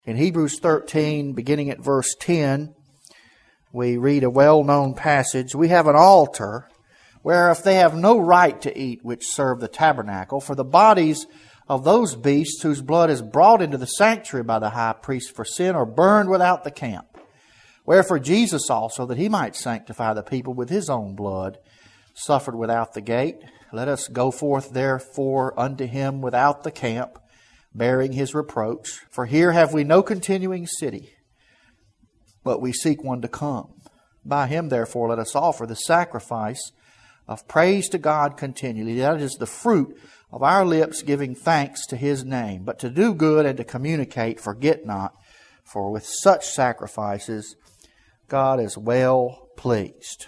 In Hebrews 13, beginning at verse 10, we read a well-known passage. We have an altar whereof they have no right to eat which serve the tabernacle, for the bodies of those beasts whose blood is brought into the sanctuary by the high priest for sin are burned without the camp. Wherefore Jesus also, that he might sanctify the people with his own blood, suffered without the gate. Let us go forth therefore unto him without the camp, bearing his reproach. For here have we no continuing city, but we seek one to come. By him therefore let us offer the sacrifice of praise to God continually. That is the fruit of our lips giving thanks to his name. But to do good and to communicate, forget not, for with such sacrifices God is well pleased.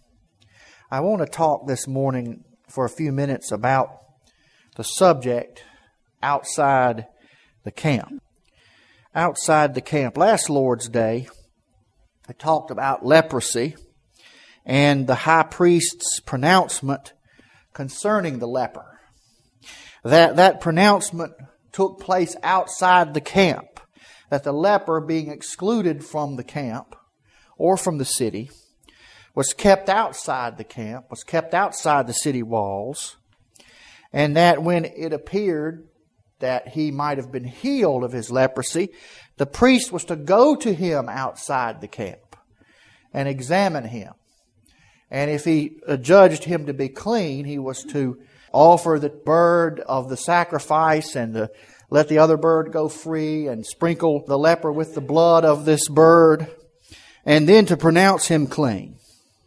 I want to talk this morning for a few minutes about the subject outside the camp. Outside the camp. Last Lord's Day, I talked about leprosy and the high priest's pronouncement concerning the leper. That pronouncement took place outside the camp. That the leper, being excluded from the camp or from the city, was kept outside the camp, was kept outside the city walls, and that when it appeared that he might have been healed of his leprosy, the priest was to go to him outside the camp and examine him. And if he judged him to be clean, he was to offer the bird of the sacrifice and let the other bird go free and sprinkle the leper with the blood of this bird, and then to pronounce him clean.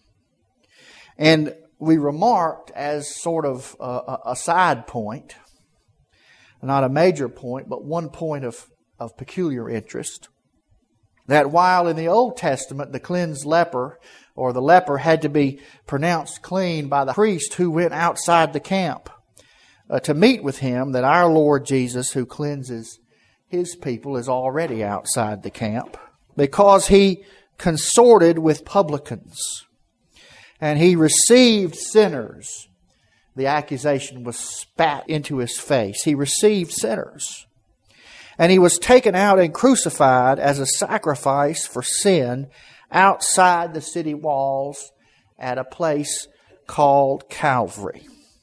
And we remarked as sort of a side point, not a major point, but one point of peculiar interest, that while in the Old Testament the cleansed leper or the leper had to be pronounced clean by the priest who went outside the camp to meet with him, that our Lord Jesus, who cleanses his people, is already outside the camp because he consorted with publicans and he received sinners. The accusation was spat into his face. He received sinners. And he was taken out and crucified as a sacrifice for sin outside the city walls at a place called Calvary.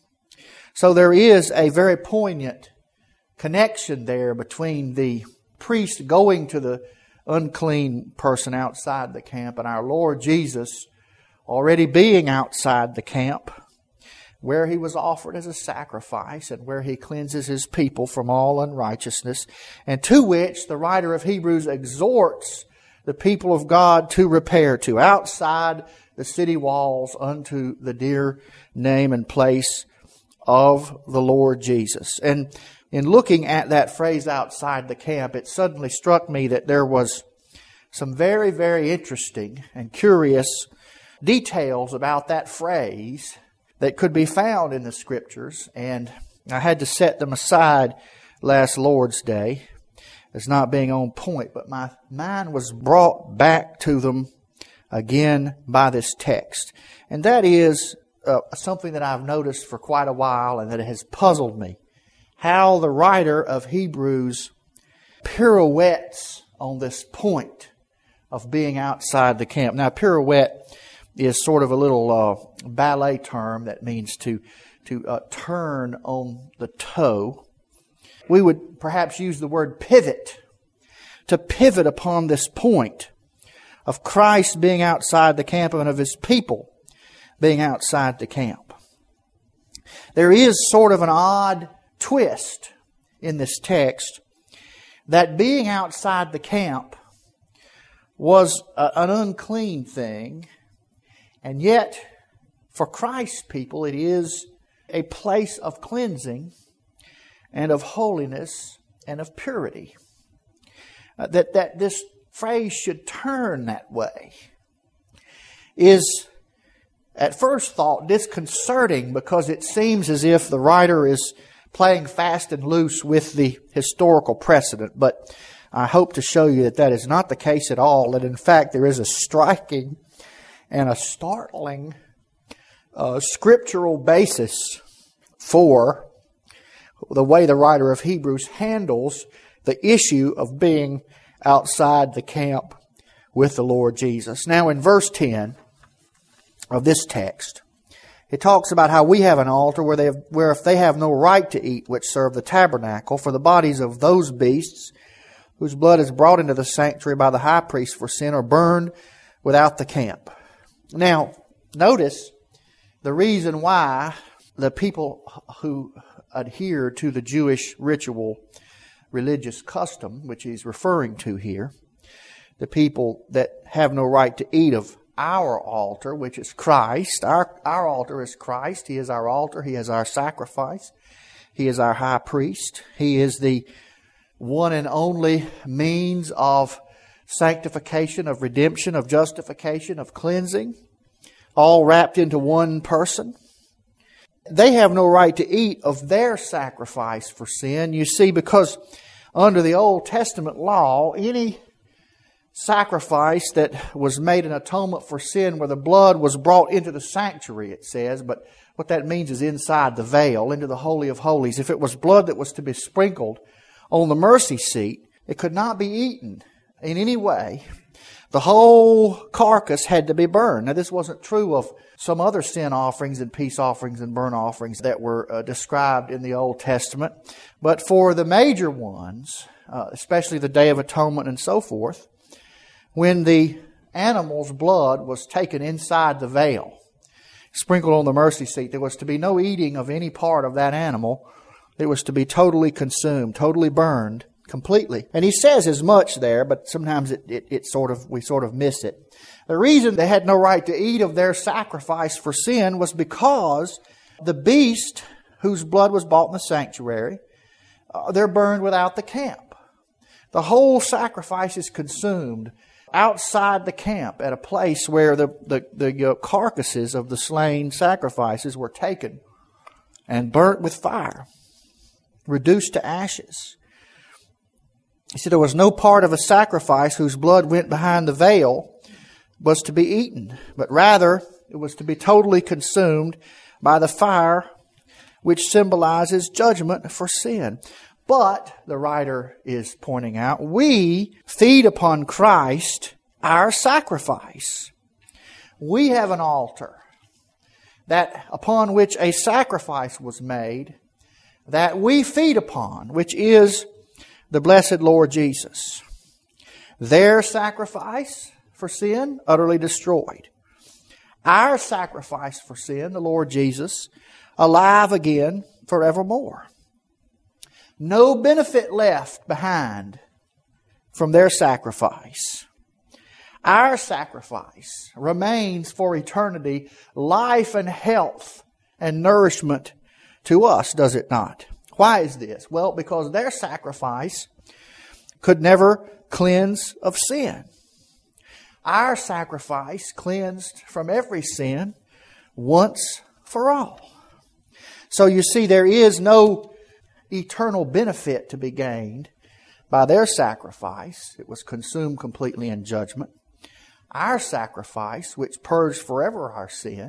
So there is a very poignant connection there between the priest going to the unclean person outside the camp and our Lord Jesus already being outside the camp, where he was offered as a sacrifice and where he cleanses his people from all unrighteousness, and to which the writer of Hebrews exhorts the people of God to repair to, outside the city walls unto the dear name and place of the Lord Jesus. And in looking at that phrase outside the camp, it suddenly struck me that there was some very, very interesting and curious details about that phrase that could be found in the Scriptures, and I had to set them aside last Lord's Day as not being on point, but my mind was brought back to them again by this text. And that is something that I've noticed for quite a while and that has puzzled me. How the writer of Hebrews pirouettes on this point of being outside the camp. Now, pirouette is sort of a little ballet term that means to turn on the toe. We would perhaps use the word pivot, to pivot upon this point of Christ being outside the camp and of His people being outside the camp. There is sort of an odd twist in this text that being outside the camp was an unclean thing, and yet for Christ's people it is a place of cleansing and of holiness and of purity. That this phrase should turn that way is at first thought disconcerting, because it seems as if the writer is playing fast and loose with the historical precedent. But I hope to show you that that is not the case at all, that in fact there is a striking and a startling scriptural basis for the way the writer of Hebrews handles the issue of being outside the camp with the Lord Jesus. Now in verse 10 of this text, it talks about how we have an altar where if they have no right to eat which serve the tabernacle, for the bodies of those beasts whose blood is brought into the sanctuary by the high priest for sin are burned without the camp. Now, notice the reason why the people who adhere to the Jewish ritual religious custom, which he's referring to here, the people that have no right to eat of our altar, which is Christ. Our altar is Christ. He is our altar. He is our sacrifice. He is our high priest. He is the one and only means of sanctification, of redemption, of justification, of cleansing, all wrapped into one person. They have no right to eat of their sacrifice for sin. You see, because under the Old Testament law, any sacrifice that was made an atonement for sin where the blood was brought into the sanctuary, it says, but what that means is inside the veil, into the Holy of Holies. If it was blood that was to be sprinkled on the mercy seat, it could not be eaten in any way. The whole carcass had to be burned. Now this wasn't true of some other sin offerings and peace offerings and burnt offerings that were described in the Old Testament. But for the major ones, especially the Day of Atonement and so forth, when the animal's blood was taken inside the veil, sprinkled on the mercy seat, there was to be no eating of any part of that animal. It was to be totally consumed, totally burned, completely. And he says as much there, but sometimes we sort of miss it. The reason they had no right to eat of their sacrifice for sin was because the beast whose blood was bought in the sanctuary, they're burned without the camp. The whole sacrifice is consumed outside the camp at a place where the carcasses of the slain sacrifices were taken and burnt with fire, reduced to ashes. He said there was no part of a sacrifice whose blood went behind the veil was to be eaten, but rather it was to be totally consumed by the fire, which symbolizes judgment for sin. But, the writer is pointing out, we feed upon Christ, our sacrifice. We have an altar that upon which a sacrifice was made that we feed upon, which is the blessed Lord Jesus. Their sacrifice for sin, utterly destroyed. Our sacrifice for sin, the Lord Jesus, alive again forevermore. No benefit left behind from their sacrifice. Our sacrifice remains for eternity life and health and nourishment to us, does it not? Why is this? Well, because their sacrifice could never cleanse of sin. Our sacrifice cleansed from every sin once for all. So you see, there is no eternal benefit to be gained by their sacrifice. It was consumed completely in judgment. Our sacrifice, which purged forever our sin,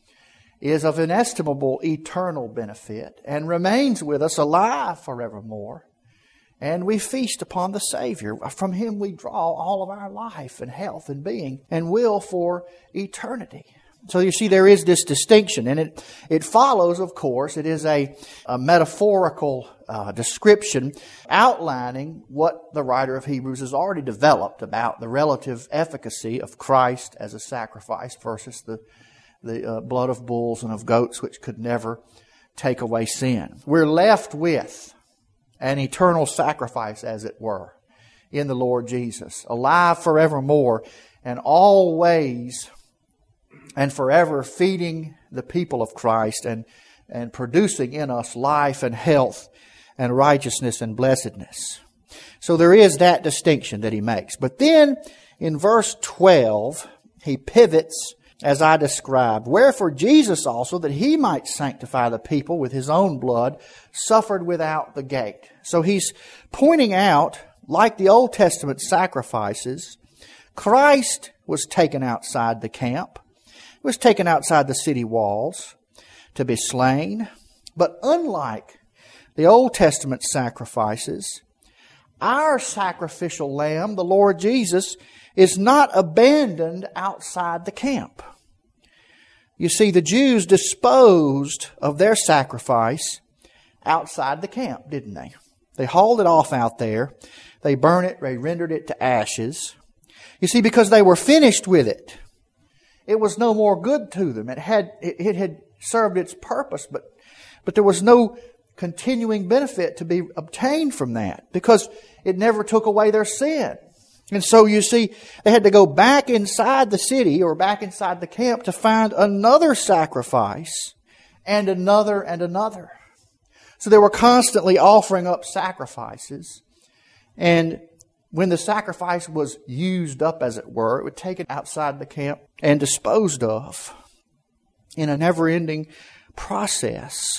is of inestimable eternal benefit and remains with us alive forevermore. And we feast upon the Savior. From Him we draw all of our life and health and being and will for eternity. So you see, there is this distinction, and it follows, of course, it is a metaphorical description outlining what the writer of Hebrews has already developed about the relative efficacy of Christ as a sacrifice versus the blood of bulls and of goats, which could never take away sin. We're left with an eternal sacrifice, as it were, in the Lord Jesus, alive forevermore and always and forever feeding the people of Christ and producing in us life and health and righteousness and blessedness. So there is that distinction that he makes. But then in verse 12, he pivots as I described. Wherefore Jesus also, that He might sanctify the people with His own blood, suffered without the gate. So he's pointing out, like the Old Testament sacrifices, Christ was taken outside the camp, was taken outside the city walls to be slain. But unlike the Old Testament sacrifices, our sacrificial lamb, the Lord Jesus, is not abandoned outside the camp. You see, the Jews disposed of their sacrifice outside the camp, didn't they? They hauled it off out there. They burned it. They rendered it to ashes. You see, because they were finished with it. It was no more good to them. It had served its purpose, but there was no continuing benefit to be obtained from that because it never took away their sin. And so you see, they had to go back inside the city or back inside the camp to find another sacrifice and another and another. So they were constantly offering up sacrifices. And when the sacrifice was used up, as it were, it would take it outside the camp and disposed of in a never-ending process.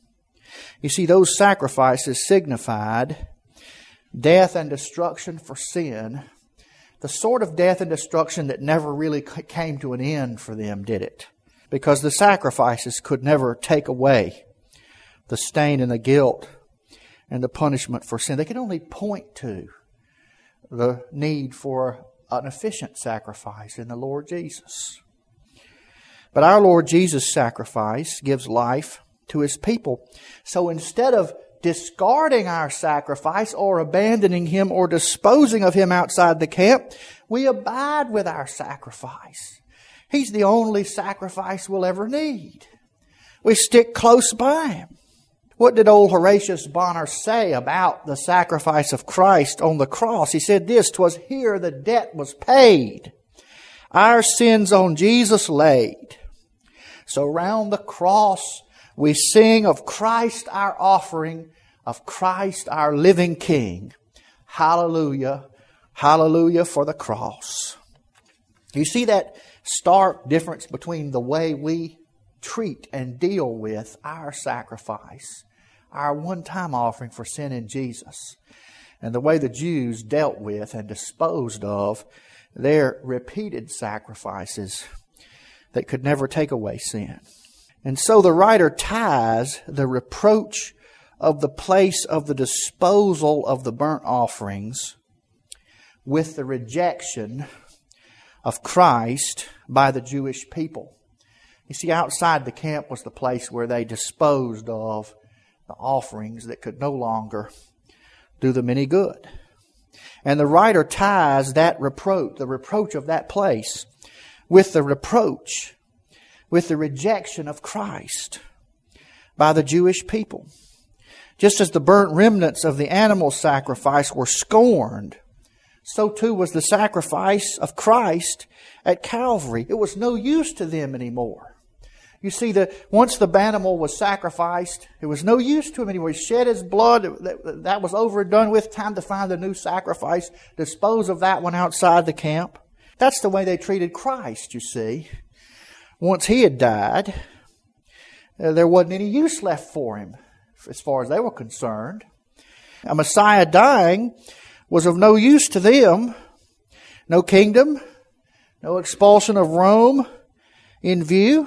You see, those sacrifices signified death and destruction for sin, the sort of death and destruction that never really came to an end for them, did it? Because the sacrifices could never take away the stain and the guilt and the punishment for sin. They could only point to the need for an efficient sacrifice in the Lord Jesus. But our Lord Jesus' sacrifice gives life to His people. So instead of discarding our sacrifice or abandoning Him or disposing of Him outside the camp, we abide with our sacrifice. He's the only sacrifice we'll ever need. We stick close by Him. What did old Horatius Bonar say about the sacrifice of Christ on the cross? He said this, "'Twas here the debt was paid, our sins on Jesus laid. So round the cross we sing of Christ our offering, of Christ our living King. Hallelujah, hallelujah for the cross." You see that stark difference between the way we treat and deal with our sacrifice, our one-time offering for sin in Jesus, and the way the Jews dealt with and disposed of their repeated sacrifices that could never take away sin. And so the writer ties the reproach of the place of the disposal of the burnt offerings with the rejection of Christ by the Jewish people. You see, outside the camp was the place where they disposed of the offerings that could no longer do them any good. And the writer ties that reproach, the reproach of that place, with the reproach, with the rejection of Christ by the Jewish people. Just as the burnt remnants of the animal sacrifice were scorned, so too was the sacrifice of Christ at Calvary. It was no use to them anymore. You see, once the animal was sacrificed, it was no use to him anymore. He shed his blood. That was over and done with. Time to find a new sacrifice. Dispose of that one outside the camp. That's the way they treated Christ, you see. Once He had died, there wasn't any use left for Him as far as they were concerned. A Messiah dying was of no use to them. No kingdom, no expulsion of Rome in view.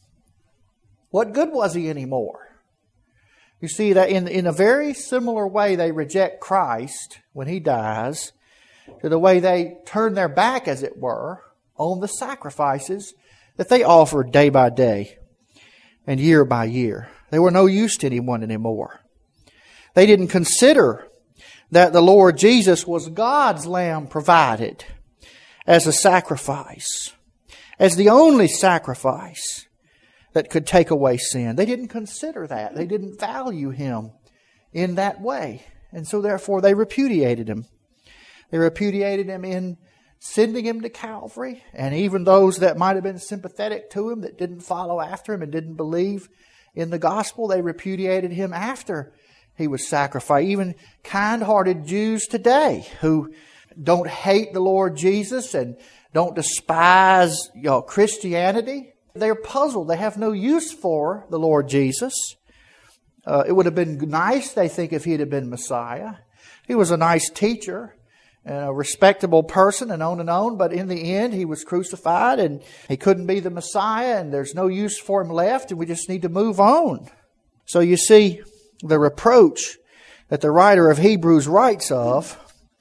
What good was He anymore? You see that in a very similar way they reject Christ when He dies to the way they turn their back, as it were, on the sacrifices that they offered day by day and year by year. They were no use to anyone anymore. They didn't consider that the Lord Jesus was God's lamb provided as a sacrifice, as the only sacrifice that could take away sin. They didn't consider that. They didn't value Him in that way. And so therefore they repudiated Him. They repudiated Him in sending Him to Calvary. And even those that might have been sympathetic to Him, that didn't follow after Him and didn't believe in the gospel, they repudiated Him after He was sacrificed. Even kind-hearted Jews today who don't hate the Lord Jesus and don't despise Christianity, they're puzzled. They have no use for the Lord Jesus. It would have been nice, they think, if He had been Messiah. He was a nice teacher and a respectable person and on, but in the end He was crucified and He couldn't be the Messiah and there's no use for Him left and we just need to move on. So you see, the reproach that the writer of Hebrews writes of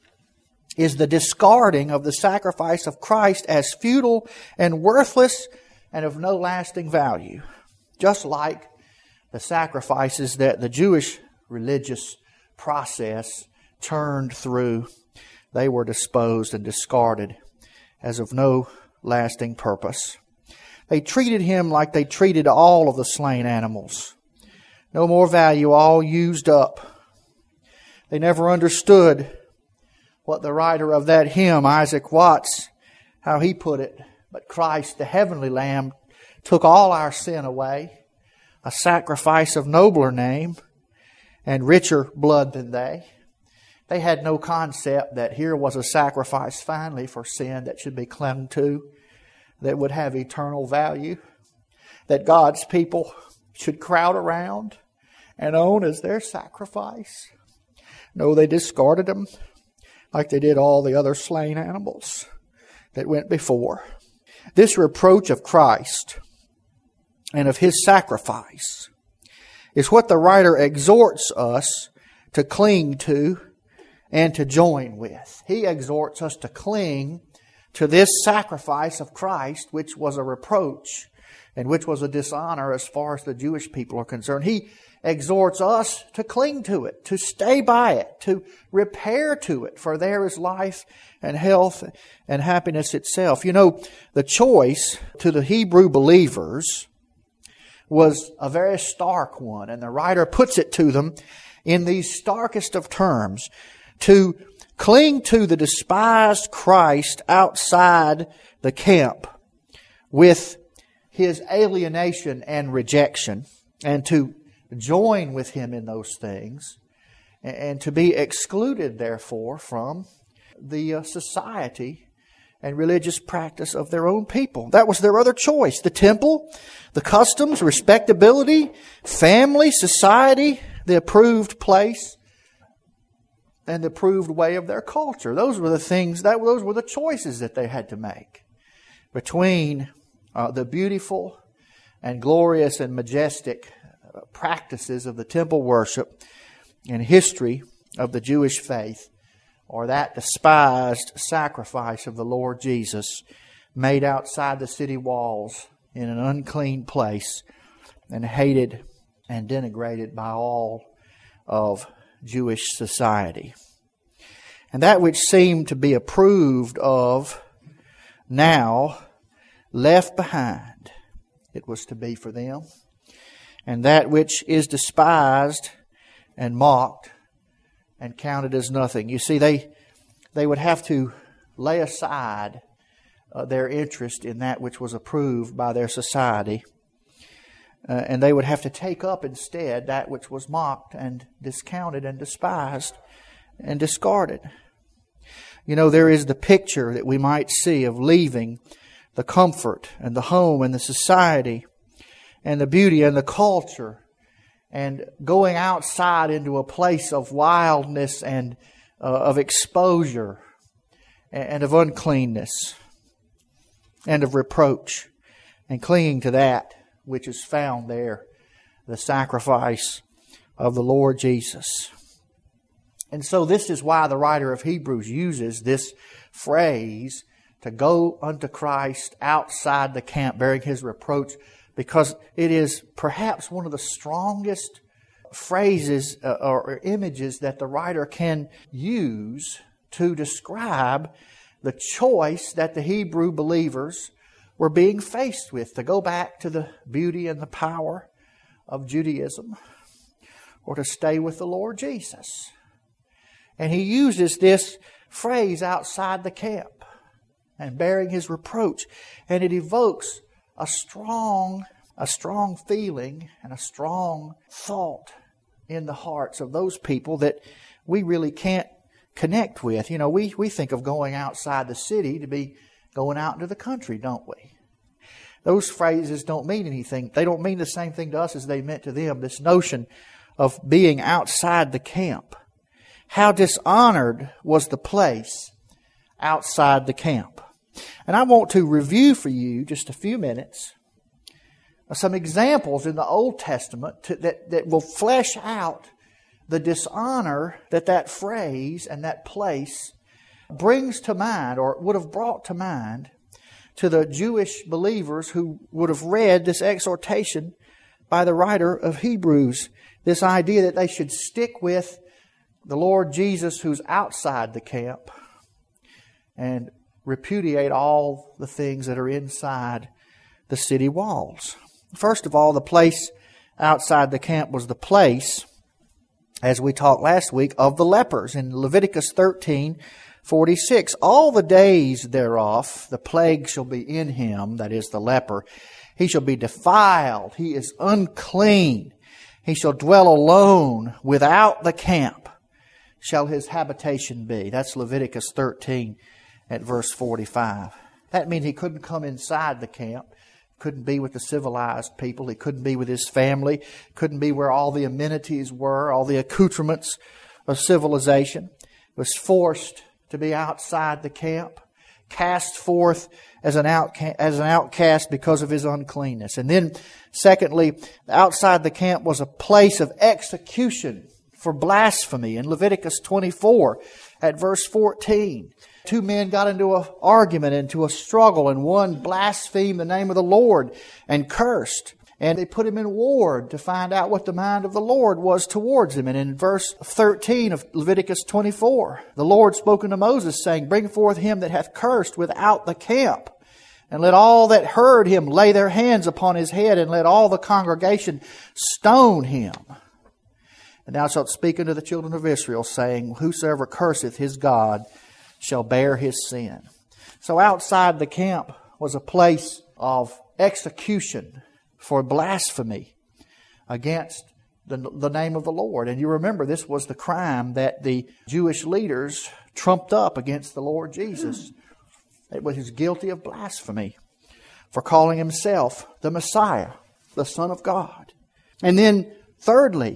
is the discarding of the sacrifice of Christ as futile and worthless and of no lasting value. Just like the sacrifices that the Jewish religious process turned through, they were disposed and discarded as of no lasting purpose. They treated him like they treated all of the slain animals. No more value, all used up. They never understood what the writer of that hymn, Isaac Watts, how he put it. But Christ, the heavenly Lamb, took all our sin away, a sacrifice of nobler name and richer blood than they. They had no concept that here was a sacrifice finally for sin that should be clung to, that would have eternal value, that God's people should crowd around and own as their sacrifice. No, they discarded them like they did all the other slain animals that went before. This reproach of Christ and of His sacrifice is what the writer exhorts us to cling to and to join with. He exhorts us to cling to this sacrifice of Christ, which was a reproach and which was a dishonor as far as the Jewish people are concerned. He exhorts us to cling to it, to stay by it, to repair to it, for there is life and health and happiness itself. You know, the choice to the Hebrew believers was a very stark one, and the writer puts it to them in these starkest of terms: to cling to the despised Christ outside the camp with His alienation and rejection, and to join with Him in those things, and to be excluded, therefore, from the society and religious practice of their own people. That was their other choice. The temple, the customs, respectability, family, society, the approved place, and the approved way of their culture. Those were the things, those were the choices that they had to make between the beautiful and glorious and majestic practices of the temple worship and history of the Jewish faith, or that despised sacrifice of the Lord Jesus made outside the city walls in an unclean place and hated and denigrated by all of Jewish society. And that which seemed to be approved of now left behind, it was to be for them. And that which is despised and mocked and counted as nothing. You see, they would have to lay aside their interest in that which was approved by their society. And they would have to take up instead that which was mocked and discounted and despised and discarded. You know, there is the picture that we might see of leaving the comfort and the home and the society and the beauty and the culture and going outside into a place of wildness and of exposure and of uncleanness and of reproach, and clinging to that which is found there, the sacrifice of the Lord Jesus. And so this is why the writer of Hebrews uses this phrase, to go unto Christ outside the camp bearing His reproach, because it is perhaps one of the strongest phrases or images that the writer can use to describe the choice that the Hebrew believers were being faced with, to go back to the beauty and the power of Judaism or to stay with the Lord Jesus. And he uses this phrase, outside the camp and bearing His reproach, and it evokes a strong feeling and a strong thought in the hearts of those people that we really can't connect with. You know, we think of going outside the city to be going out into the country, don't we? Those phrases don't mean anything. They don't mean the same thing to us as they meant to them. This notion of being outside the camp. How dishonored was the place outside the camp. And I want to review for you just a few minutes some examples in the Old Testament that will flesh out the dishonor that that phrase and that place brings to mind, or would have brought to mind, to the Jewish believers who would have read this exhortation by the writer of Hebrews. This idea that they should stick with the Lord Jesus who's outside the camp and repudiate all the things that are inside the city walls. First of all, the place outside the camp was the place, as we talked last week, of the lepers. In Leviticus 13:46, all the days thereof, the plague shall be in him, that is the leper. He shall be defiled. He is unclean. He shall dwell alone without the camp, shall his habitation be. That's Leviticus 13 at verse 45. That means he couldn't come inside the camp. Couldn't be with the civilized people. He couldn't be with his family. Couldn't be where all the amenities were, all the accoutrements of civilization. He was forced to be outside the camp, cast forth as an outcast because of his uncleanness. And then, secondly, outside the camp was a place of execution for blasphemy. In Leviticus 24 at verse 14, two men got into an argument, into a struggle, and one blasphemed the name of the Lord and cursed. And they put him in ward to find out what the mind of the Lord was towards him. And in verse 13 of Leviticus 24, the Lord spoke unto Moses, saying, Bring forth him that hath cursed without the camp, and let all that heard him lay their hands upon his head, and let all the congregation stone him. And thou shalt speak unto the children of Israel, saying, Whosoever curseth his God shall bear his sin. So outside the camp was a place of execution for blasphemy against the name of the Lord. And you remember, this was the crime that the Jewish leaders trumped up against the Lord Jesus. It was he was guilty of blasphemy for calling himself the Messiah, the Son of God. And then thirdly,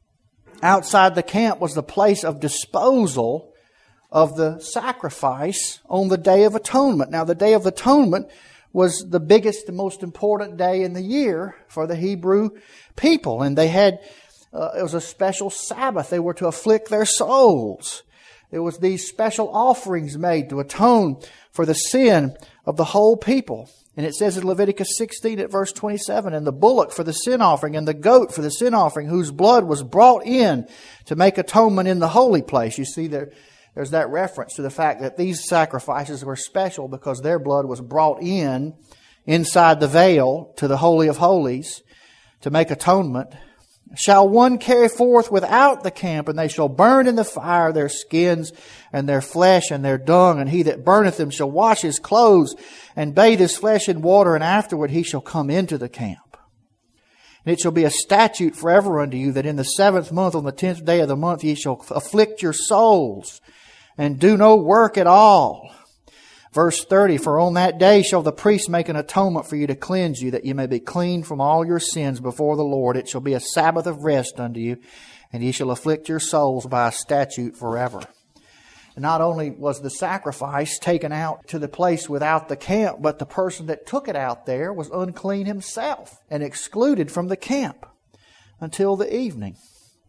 outside the camp was the place of disposal of the sacrifice on the Day of Atonement. Now, the Day of Atonement was the biggest and most important day in the year for the Hebrew people. And they had, it was a special Sabbath. They were to afflict their souls. There was these special offerings made to atone for the sin of the whole people. And it says in Leviticus 16 at verse 27, And the bullock for the sin offering, and the goat for the sin offering, whose blood was brought in to make atonement in the holy place. You see, there's that reference to the fact that these sacrifices were special because their blood was brought in inside the veil to the Holy of Holies to make atonement. Shall one carry forth without the camp, and they shall burn in the fire their skins and their flesh and their dung, and he that burneth them shall wash his clothes and bathe his flesh in water, and afterward he shall come into the camp. And it shall be a statute forever unto you that in the 7th month on the 10th day of the month ye shall afflict your souls and do no work at all. Verse 30, For on that day shall the priest make an atonement for you to cleanse you, that you may be clean from all your sins before the Lord. It shall be a Sabbath of rest unto you, and ye shall afflict your souls by a statute forever. And not only was the sacrifice taken out to the place without the camp, but the person that took it out there was unclean himself and excluded from the camp until the evening.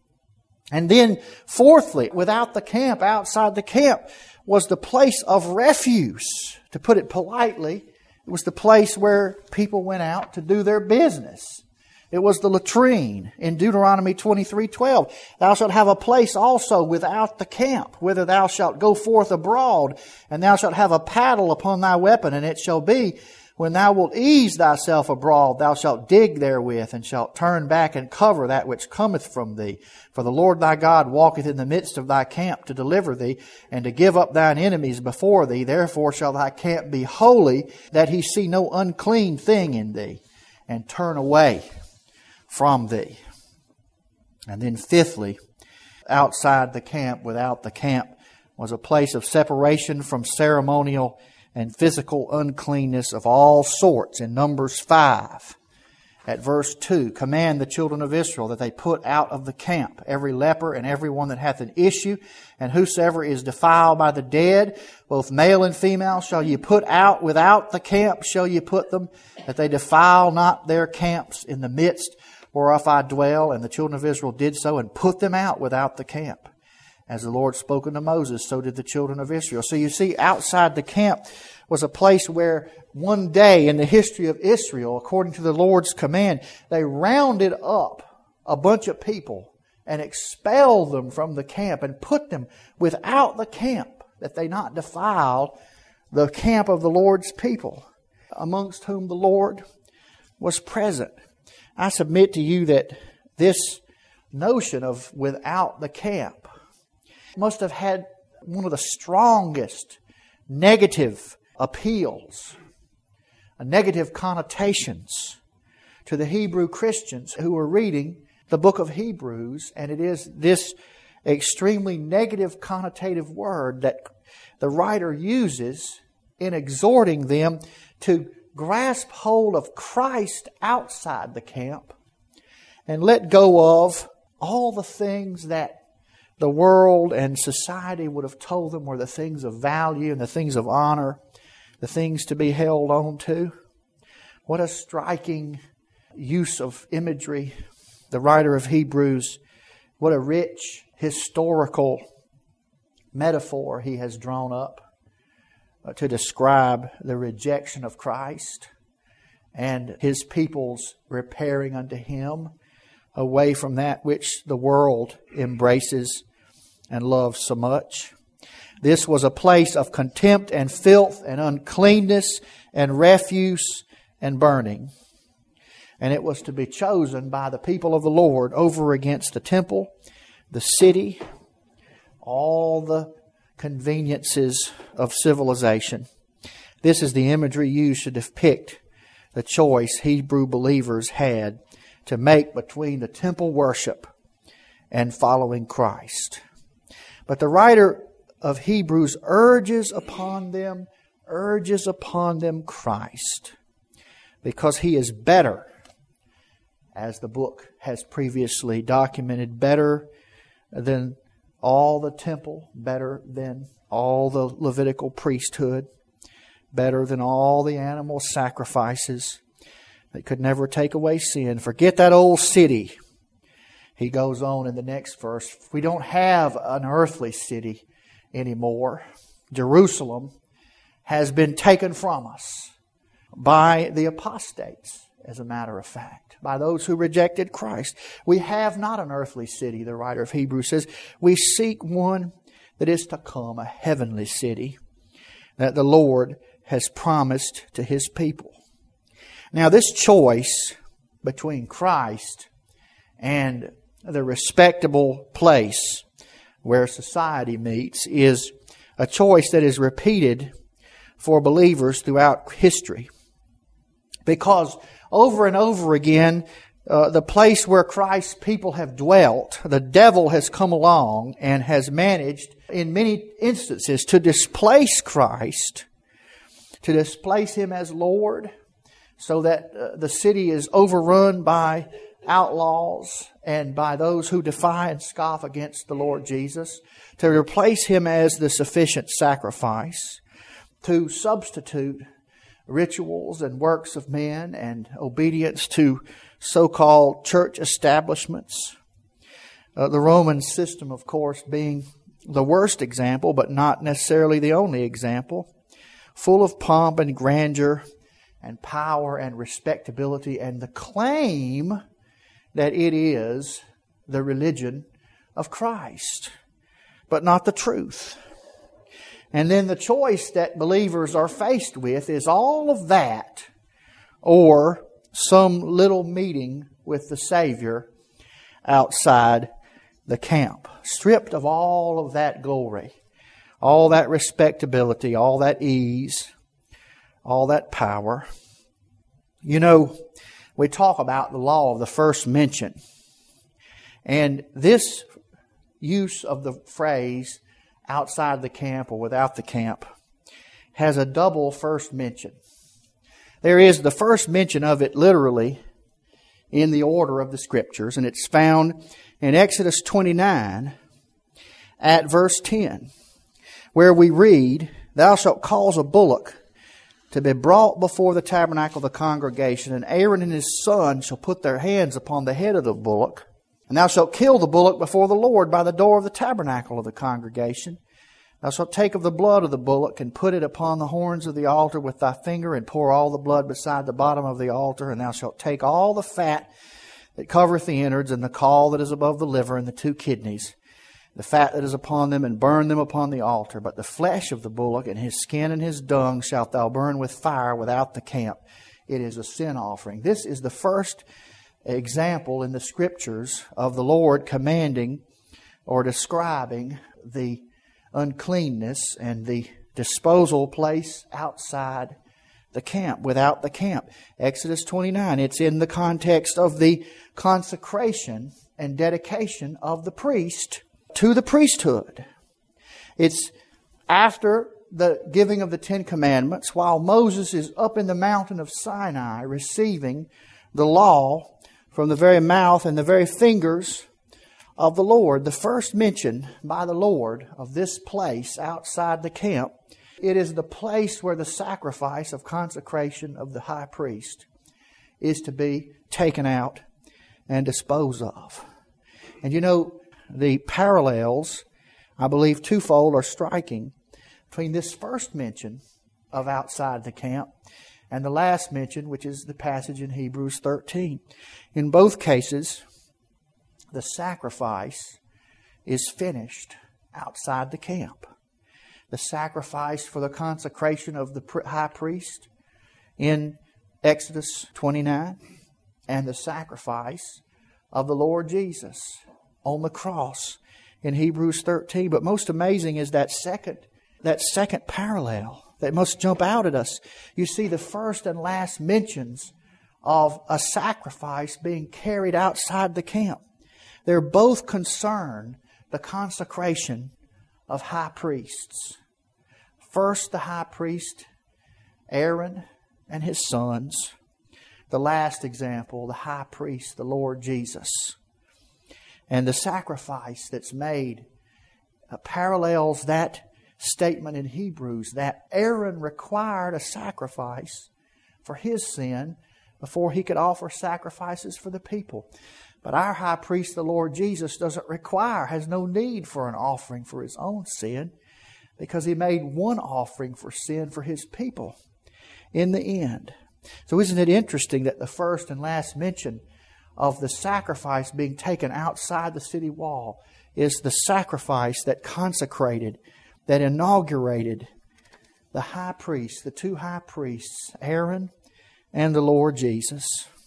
And then, fourthly, without the camp, outside the camp, was the place of refuse. To put it politely, it was the place where people went out to do their business. It was the latrine in Deuteronomy 23:12. Thou shalt have a place also without the camp, whither thou shalt go forth abroad, and thou shalt have a paddle upon thy weapon, and it shall be, when thou wilt ease thyself abroad, thou shalt dig therewith, and shalt turn back and cover that which cometh from thee. For the Lord thy God walketh in the midst of thy camp to deliver thee, and to give up thine enemies before thee. Therefore shall thy camp be holy, that he see no unclean thing in thee, and turn away from thee. And then fifthly, outside the camp, without the camp, was a place of separation from ceremonial and physical uncleanness of all sorts. In Numbers 5, at verse 2, Command the children of Israel that they put out of the camp every leper and every one that hath an issue, and whosoever is defiled by the dead, both male and female, shall ye put out without the camp, shall ye put them, that they defile not their camps in the midst whereof I dwell. And the children of Israel did so and put them out without the camp. As the Lord spoke unto Moses, so did the children of Israel. So you see, outside the camp was a place where one day in the history of Israel, according to the Lord's command, they rounded up a bunch of people and expelled them from the camp and put them without the camp, that they not defile the camp of the Lord's people, amongst whom the Lord was present. I submit to you that this notion of without the camp must have had one of the strongest negative appeals, negative connotations to the Hebrew Christians who were reading the book of Hebrews. And it is this extremely negative connotative word that the writer uses in exhorting them to grasp hold of Christ outside the camp and let go of all the things that the world and society would have told them were the things of value and the things of honor, the things to be held on to. What a striking use of imagery. The writer of Hebrews, what a rich historical metaphor he has drawn up to describe the rejection of Christ and His people's repairing unto Him away from that which the world embraces and loves so much. This was a place of contempt and filth and uncleanness and refuse and burning. And it was to be chosen by the people of the Lord over against the temple, the city, all the conveniences of civilization. This is the imagery used to depict the choice Hebrew believers had to make between the temple worship and following Christ. But the writer of Hebrews urges upon them Christ, because He is better, as the book has previously documented, better than all the temple, better than all the Levitical priesthood, better than all the animal sacrifices that could never take away sin. Forget that old city. He goes on in the next verse. We don't have an earthly city anymore. Jerusalem has been taken from us by the apostates, as a matter of fact, by those who rejected Christ. We have not an earthly city, the writer of Hebrews says. We seek one that is to come, a heavenly city that the Lord has promised to His people. Now, this choice between Christ and the respectable place where society meets is a choice that is repeated for believers throughout history. Because over and over again, the place where Christ's people have dwelt, the devil has come along and has managed, in many instances, to displace Christ, to displace Him as Lord, so that the city is overrun by outlaws and by those who defy and scoff against the Lord Jesus, to replace Him as the sufficient sacrifice, to substitute rituals and works of men and obedience to so-called church establishments. The Roman system, of course, being the worst example, but not necessarily the only example, full of pomp and grandeur and power and respectability and the claim that it is the religion of Christ, but not the truth. And then the choice that believers are faced with is all of that or some little meeting with the Savior outside the camp, stripped of all of that glory, all that respectability, all that ease, all that power. You know, we talk about the law of the first mention. And this use of the phrase outside the camp or without the camp has a double first mention. There is the first mention of it literally in the order of the Scriptures, and it's found in Exodus 29 at verse 10, where we read, "Thou shalt cause a bullock to be brought before the tabernacle of the congregation, and Aaron and his son shall put their hands upon the head of the bullock, and thou shalt kill the bullock before the Lord by the door of the tabernacle of the congregation. Thou shalt take of the blood of the bullock, and put it upon the horns of the altar with thy finger, and pour all the blood beside the bottom of the altar, and thou shalt take all the fat that covereth the innards, and the caul that is above the liver, and the 2 kidneys, the fat that is upon them, and burn them upon the altar. But the flesh of the bullock, and his skin and his dung, shalt thou burn with fire without the camp. It is a sin offering. This is the first example in the Scriptures of the Lord commanding or describing the uncleanness and the disposal place outside the camp, without the camp. Exodus 29, it's in the context of the consecration and dedication of the priest to the priesthood. It's after the giving of the 10 Commandments, while Moses is up in the mountain of Sinai receiving the law from the very mouth and the very fingers of the Lord. The first mention by the Lord of this place outside the camp, it is the place where the sacrifice of consecration of the high priest is to be taken out and disposed of. And you know, the parallels, I believe twofold, are striking between this first mention of outside the camp and the last mention, which is the passage in Hebrews 13. In both cases, the sacrifice is finished outside the camp. The sacrifice for the consecration of the high priest in Exodus 29, and the sacrifice of the Lord Jesus on the cross in Hebrews 13. But most amazing is that second parallel that must jump out at us. You see the first and last mentions of a sacrifice being carried outside the camp. They're both concern the consecration of high priests. First, the high priest, Aaron and his sons. The last example, the high priest, the Lord Jesus. And the sacrifice that's made parallels that statement in Hebrews that Aaron required a sacrifice for his sin before he could offer sacrifices for the people. But our high priest, the Lord Jesus, has no need for an offering for his own sin, because he made one offering for sin for his people in the end. So isn't it interesting that the first and last mention of the sacrifice being taken outside the city wall is the sacrifice that consecrated, that inaugurated the high priest, the 2 high priests, Aaron and the Lord Jesus.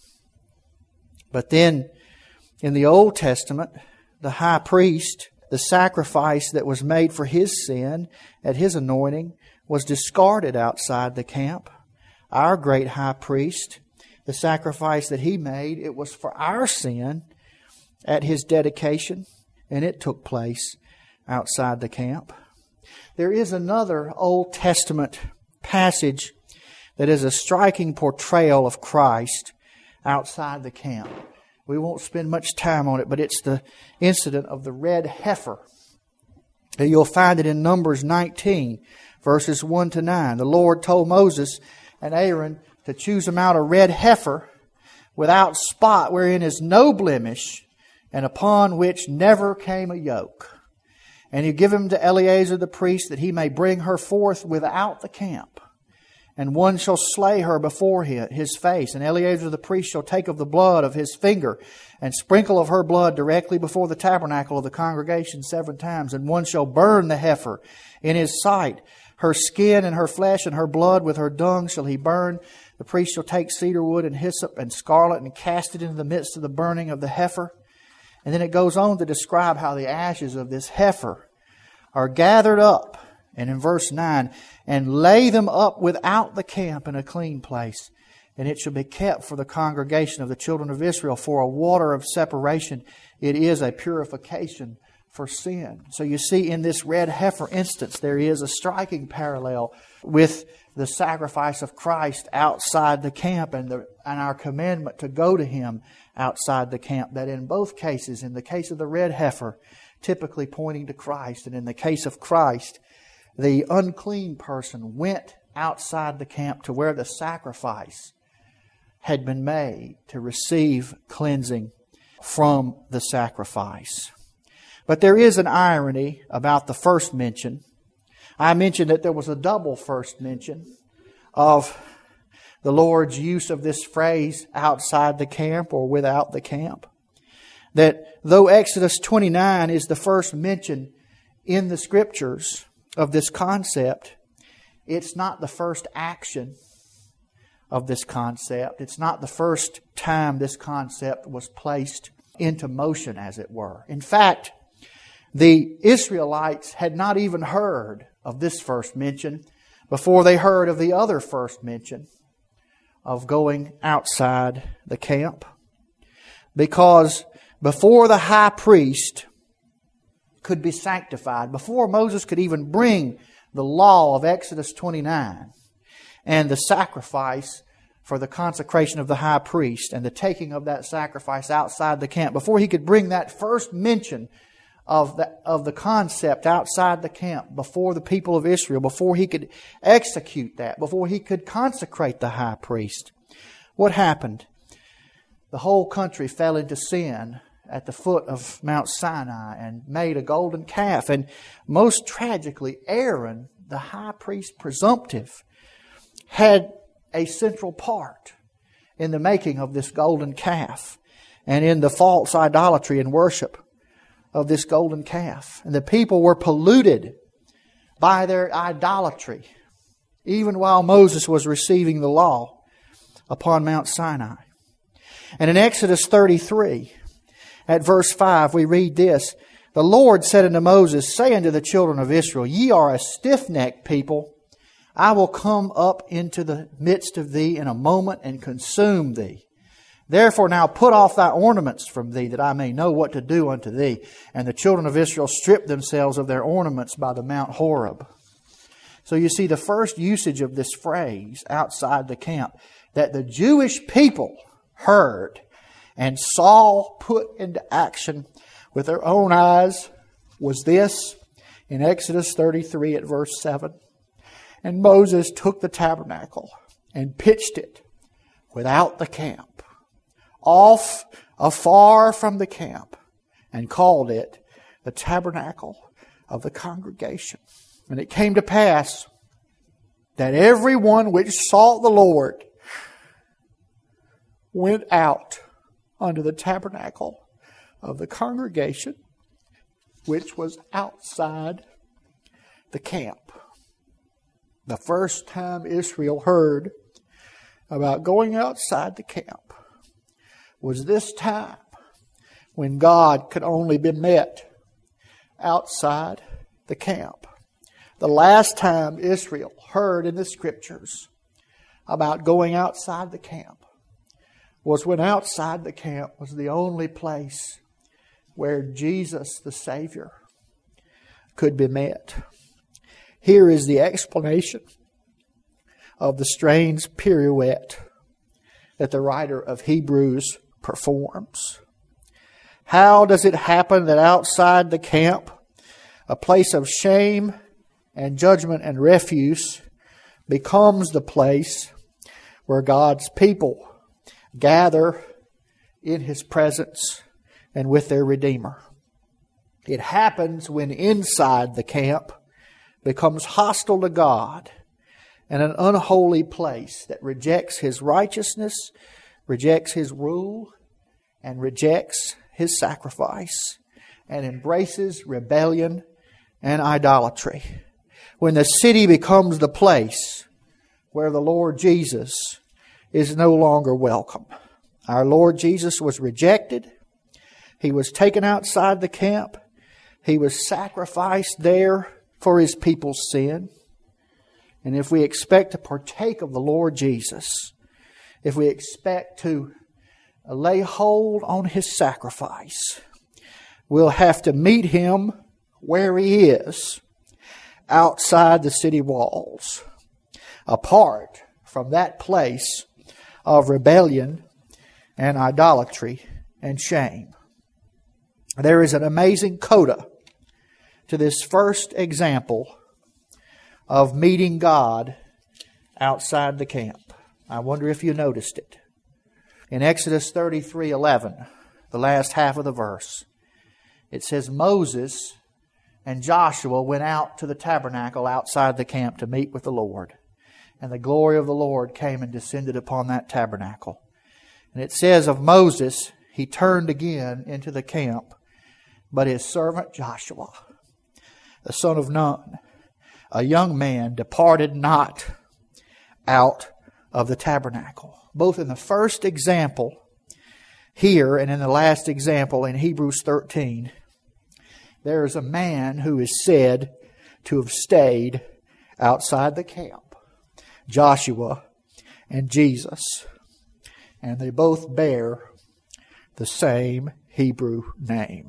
But then in the Old Testament, the high priest, the sacrifice that was made for his sin at his anointing was discarded outside the camp. Our great high priest, the sacrifice that he made, it was for our sin at his dedication, and it took place outside the camp. There is another Old Testament passage that is a striking portrayal of Christ outside the camp. We won't spend much time on it, but it's the incident of the red heifer. You'll find it in Numbers 19, verses 1 to 9. The Lord told Moses and Aaron to choose them out a red heifer without spot, wherein is no blemish, and upon which never came a yoke. And you give him to Eleazar the priest, that he may bring her forth without the camp. And one shall slay her before his face. And Eleazar the priest shall take of the blood of his finger, and sprinkle of her blood directly before the tabernacle of the congregation 7 times. And one shall burn the heifer in his sight. Her skin and her flesh and her blood with her dung shall he burn. The priest shall take cedar wood and hyssop and scarlet, and cast it into the midst of the burning of the heifer. And then it goes on to describe how the ashes of this heifer are gathered up. And in verse 9, and lay them up without the camp in a clean place. And it shall be kept for the congregation of the children of Israel for a water of separation. It is a purification for sin. So you see, in this red heifer instance, there is a striking parallel with the sacrifice of Christ outside the camp and our commandment to go to Him outside the camp. That in both cases, in the case of the red heifer, typically pointing to Christ, and in the case of Christ, the unclean person went outside the camp to where the sacrifice had been made to receive cleansing from the sacrifice. But there is an irony about the first mention. I mentioned that there was a double first mention of the Lord's use of this phrase, outside the camp or without the camp. That though Exodus 29 is the first mention in the Scriptures of this concept, it's not the first action of this concept. It's not the first time this concept was placed into motion, as it were. In fact, the Israelites had not even heard of this first mention before they heard of the other first mention of going outside the camp. Because before the high priest could be sanctified, before Moses could even bring the law of Exodus 29 and the sacrifice for the consecration of the high priest and the taking of that sacrifice outside the camp, before he could bring that first mention of the concept outside the camp before the people of Israel, before he could execute that, before he could consecrate the high priest, what happened? The whole country fell into sin at the foot of Mount Sinai and made a golden calf. And most tragically, Aaron, the high priest presumptive, had a central part in the making of this golden calf and in the false idolatry and worship of this golden calf. And the people were polluted by their idolatry, even while Moses was receiving the law upon Mount Sinai. And in Exodus 33, at verse 5, we read this: "The Lord said unto Moses, Say unto the children of Israel, Ye are a stiff-necked people. I will come up into the midst of thee in a moment and consume thee. Therefore now put off thy ornaments from thee, that I may know what to do unto thee. And the children of Israel stripped themselves of their ornaments by the Mount Horeb." So you see the first usage of this phrase, outside the camp, that the Jewish people heard and saw put into action with their own eyes, was this in Exodus 33 at verse 7. "And Moses took the tabernacle and pitched it without the camp, off afar from the camp, and called it the tabernacle of the congregation. And it came to pass that every one which sought the Lord went out unto the tabernacle of the congregation, which was outside the camp." The first time Israel heard about going outside the camp was this time when God could only be met outside the camp. The last time Israel heard in the Scriptures about going outside the camp was when outside the camp was the only place where Jesus the Savior could be met. Here is the explanation of the strange pirouette that the writer of Hebrews performs. How does it happen that outside the camp, a place of shame and judgment and refuse, becomes the place where God's people gather in His presence and with their Redeemer? It happens when inside the camp becomes hostile to God and an unholy place that rejects His righteousness, rejects His rule, and rejects His sacrifice, and embraces rebellion and idolatry. When the city becomes the place where the Lord Jesus is no longer welcome. Our Lord Jesus was rejected. He was taken outside the camp. He was sacrificed there for His people's sin. And if we expect to partake of the Lord Jesus, if we expect to lay hold on His sacrifice, we'll have to meet Him where He is, outside the city walls, apart from that place of rebellion and idolatry and shame. There is an amazing coda to this first example of meeting God outside the camp. I wonder if you noticed it. In Exodus 33:11, the last half of the verse, it says Moses and Joshua went out to the tabernacle outside the camp to meet with the Lord. And the glory of the Lord came and descended upon that tabernacle. And it says of Moses, he turned again into the camp, but his servant Joshua, the son of Nun, a young man, departed not out of the tabernacle. Both in the first example here and in the last example in Hebrews 13, there is a man who is said to have stayed outside the camp, Joshua and Jesus. And they both bear the same Hebrew name.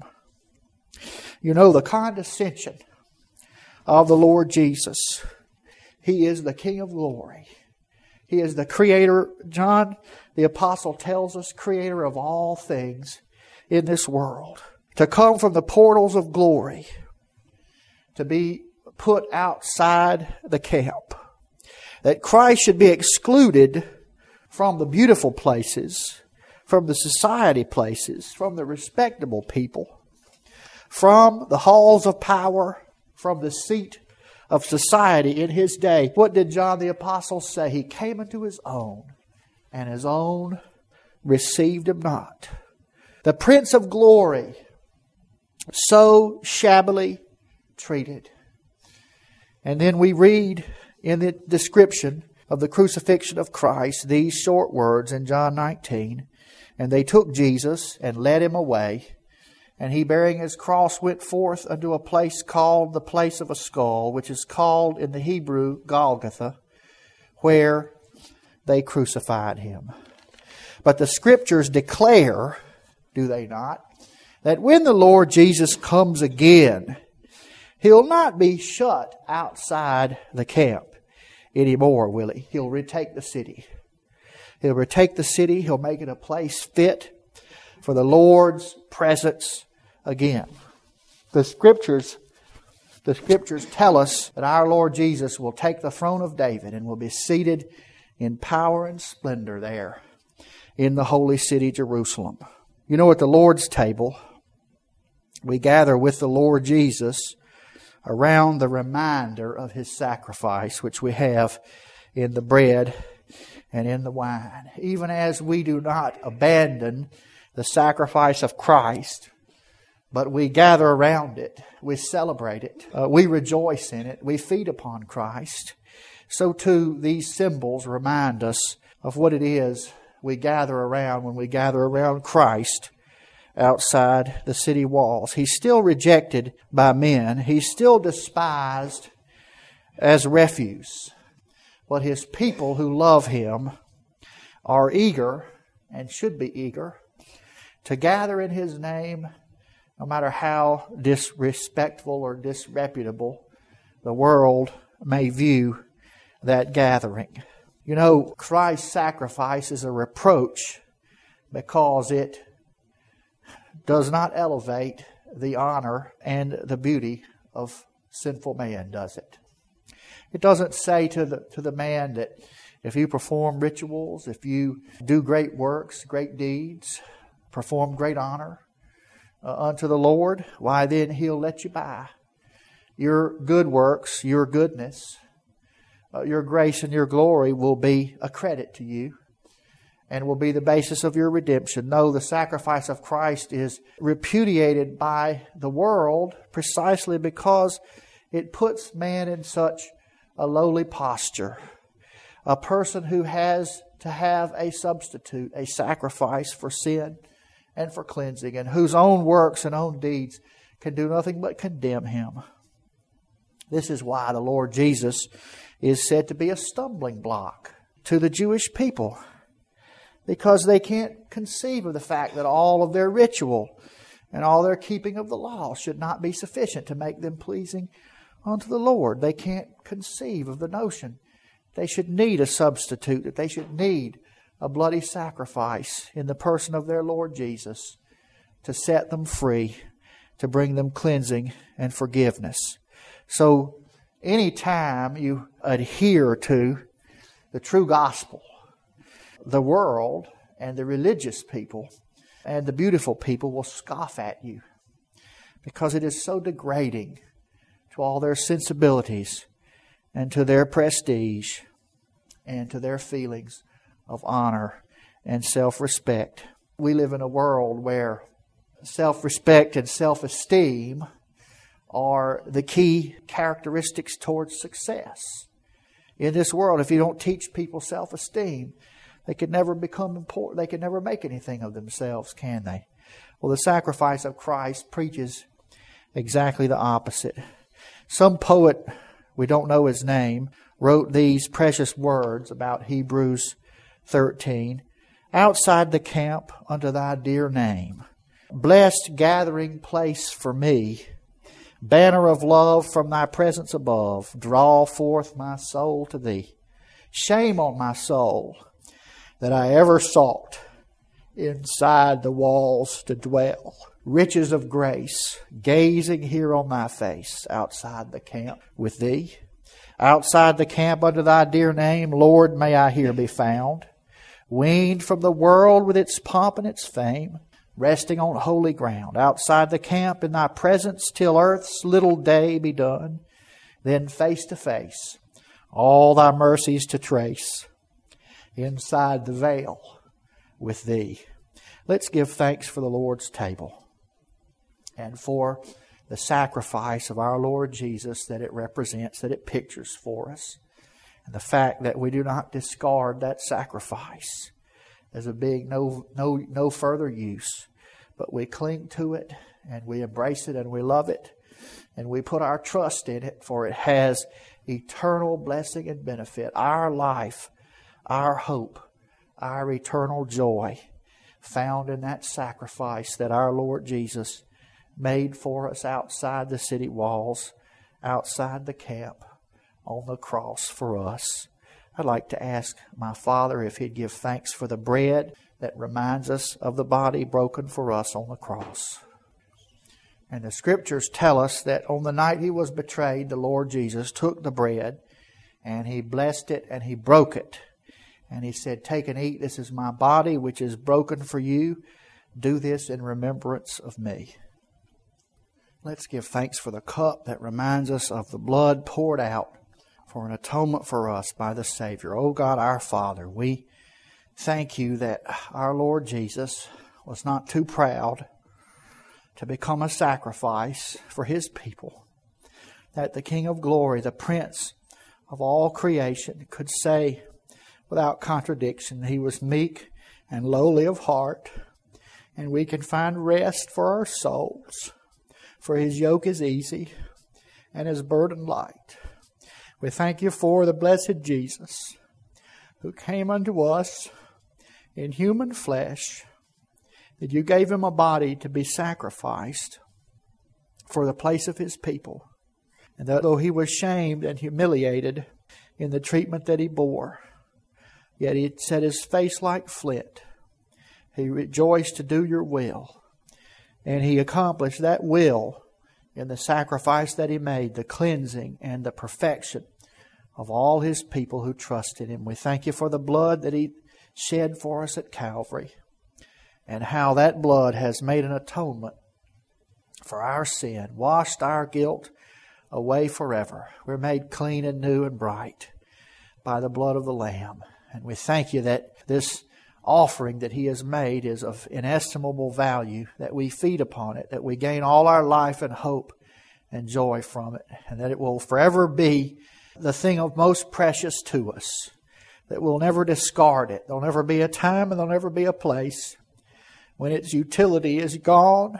You know, the condescension of the Lord Jesus. He is the King of glory. He is the Creator. John the Apostle tells us, Creator of all things in this world. To come from the portals of glory, to be put outside the camp. That Christ should be excluded from the beautiful places, from the society places, from the respectable people, from the halls of power, from the seat of society in His day. What did John the Apostle say? He came into His own, and His own received Him not. The Prince of Glory, so shabbily treated. And then we read in the description of the crucifixion of Christ these short words in John 19. And they took Jesus and led Him away. And He, bearing His cross, went forth unto a place called the place of a skull, which is called in the Hebrew Golgotha, where they crucified Him. But the Scriptures declare, do they not, that when the Lord Jesus comes again, He'll not be shut outside the camp anymore, will He? He'll retake the city. He'll retake the city. He'll make it a place fit for the Lord's presence again. The Scriptures tell us that our Lord Jesus will take the throne of David and will be seated in power and splendor there in the holy city Jerusalem. You know, at the Lord's table, we gather with the Lord Jesus around the reminder of His sacrifice, which we have in the bread and in the wine. Even as we do not abandon the sacrifice of Christ, but we gather around it, we celebrate it, we rejoice in it, we feed upon Christ, so too these symbols remind us of what it is we gather around when we gather around Christ outside the city walls. He's still rejected by men. He's still despised as refuse. But His people who love Him are eager, and should be eager, to gather in His name, no matter how disrespectful or disreputable the world may view that gathering. You know, Christ's sacrifice is a reproach because it does not elevate the honor and the beauty of sinful man, does it? It doesn't say to the man that if you perform rituals, if you do great works, great deeds, perform great honor unto the Lord, why then He'll let you by. Your good works, your goodness, your grace and your glory will be a credit to you and will be the basis of your redemption. No, the sacrifice of Christ is repudiated by the world precisely because it puts man in such a lowly posture. A person who has to have a substitute, a sacrifice for sin and for cleansing, and whose own works and own deeds can do nothing but condemn him. This is why the Lord Jesus is said to be a stumbling block to the Jewish people, because they can't conceive of the fact that all of their ritual and all their keeping of the law should not be sufficient to make them pleasing unto the Lord. They can't conceive of the notion they should need a substitute, that they should need a bloody sacrifice in the person of their Lord Jesus to set them free, to bring them cleansing and forgiveness. So any time you adhere to the true gospel, the world and the religious people and the beautiful people will scoff at you because it is so degrading to all their sensibilities and to their prestige and to their feelings of honor and self-respect. We live in a world where self-respect and self-esteem are the key characteristics towards success. In this world, if you don't teach people self-esteem, they can never become important. They can never make anything of themselves, can they? Well, the sacrifice of Christ preaches exactly the opposite. Some poet, we don't know his name, wrote these precious words about Hebrews 13. Outside the camp unto thy dear name, blessed gathering place for me, banner of love from thy presence above, draw forth my soul to thee. Shame on my soul that I ever sought inside the walls to dwell. Riches of grace, gazing here on thy face, outside the camp with thee. Outside the camp unto thy dear name, Lord, may I here be found. Weaned from the world with its pomp and its fame, resting on holy ground. Outside the camp in thy presence till earth's little day be done. Then face to face, all thy mercies to trace. Inside the veil with thee. Let's give thanks for the Lord's table and for the sacrifice of our Lord Jesus that it represents, that it pictures for us. And the fact that we do not discard that sacrifice as a being no further use, but we cling to it and we embrace it and we love it and we put our trust in it, for it has eternal blessing and benefit. Our life, our hope, our eternal joy found in that sacrifice that our Lord Jesus made for us outside the city walls, outside the camp, on the cross for us. I'd like to ask my Father if He'd give thanks for the bread that reminds us of the body broken for us on the cross. And the Scriptures tell us that on the night He was betrayed, the Lord Jesus took the bread and He blessed it and He broke it. And He said, "Take and eat. This is my body which is broken for you. Do this in remembrance of me." Let's give thanks for the cup that reminds us of the blood poured out for an atonement for us by the Savior. Oh God, our Father, we thank You that our Lord Jesus was not too proud to become a sacrifice for His people. That the King of Glory, the Prince of all creation, could say without contradiction, He was meek and lowly of heart, and we can find rest for our souls. For His yoke is easy and His burden light. We thank You for the blessed Jesus, who came unto us in human flesh, that You gave Him a body to be sacrificed for the place of His people. And that though He was shamed and humiliated in the treatment that He bore, yet He set His face like flint. He rejoiced to do Your will. And He accomplished that will in the sacrifice that He made, the cleansing and the perfection of all His people who trusted Him. We thank You for the blood that He shed for us at Calvary, and how that blood has made an atonement for our sin, washed our guilt away forever. We're made clean and new and bright by the blood of the Lamb. And we thank You that this offering that He has made is of inestimable value, that we feed upon it, that we gain all our life and hope and joy from it, and that it will forever be the thing of most precious to us, that we'll never discard it. There'll never be a time and there'll never be a place when its utility is gone,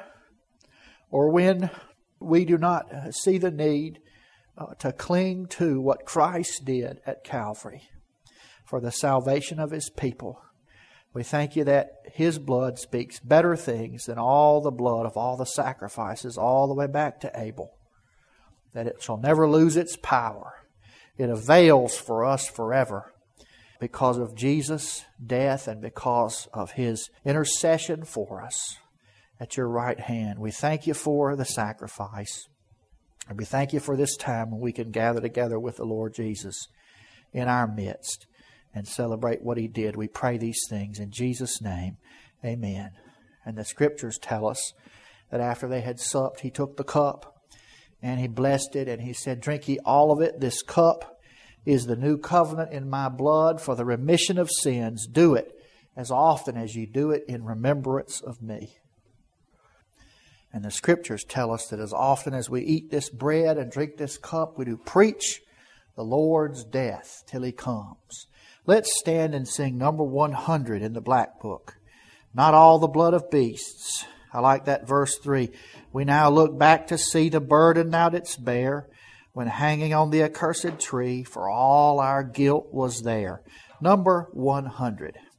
or when we do not see the need to cling to what Christ did at Calvary for the salvation of His people. We thank You that His blood speaks better things than all the blood of all the sacrifices all the way back to Abel. That it shall never lose its power. It avails for us forever because of Jesus' death and because of His intercession for us at Your right hand. We thank You for the sacrifice. And we thank You for this time when we can gather together with the Lord Jesus in our midst. and celebrate what He did. We pray these things in Jesus' name. Amen. And the Scriptures tell us that after they had supped, He took the cup and He blessed it and He said, "Drink ye all of it. This cup is the new covenant in my blood for the remission of sins. Do it as often as you do it in remembrance of me." And the Scriptures tell us that as often as we eat this bread and drink this cup, we do preach the Lord's death till He comes. Let's stand and sing number 100 in the Black Book. Not all the blood of beasts. I like that verse 3. We now look back to see the burden thou didst bear when hanging on the accursed tree, for all our guilt was there. Number 100.